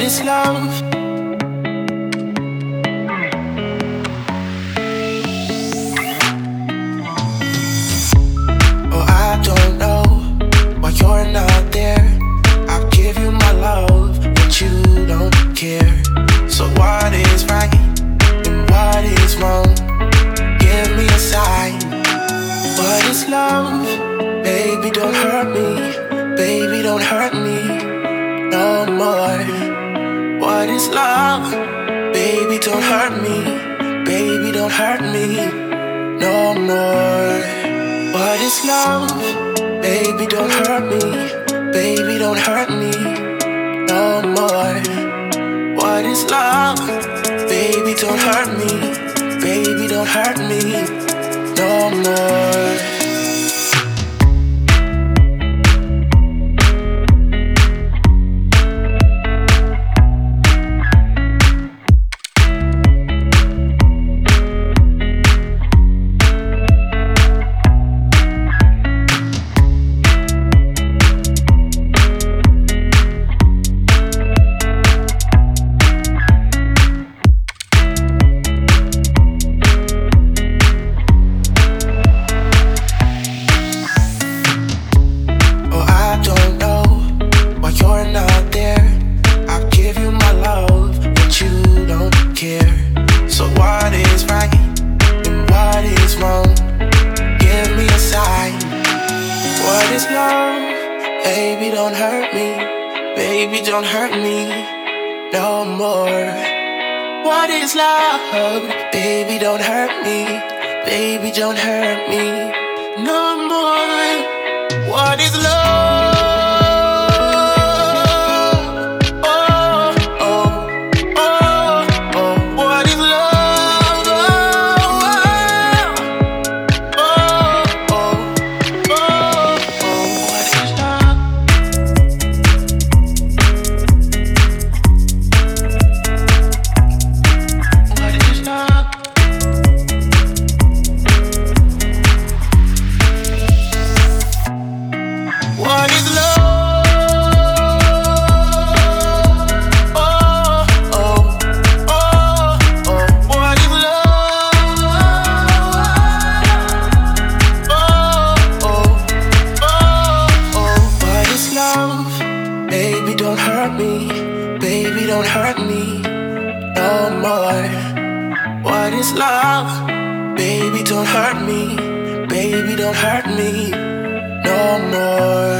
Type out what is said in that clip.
is love? Oh, I don't know why you're not there. I'll give you my love, but you don't care. So what is right and what is wrong? Give me a sign. What is love? Baby, don't hurt me. Baby, don't hurt me no more. What is love? Baby, don't hurt me. Baby, don't hurt me no more. What is love? Baby, don't hurt me. Baby, don't hurt me no more. What is love? Baby, don't hurt me. Baby, don't hurt me no more. Baby, don't hurt me no more.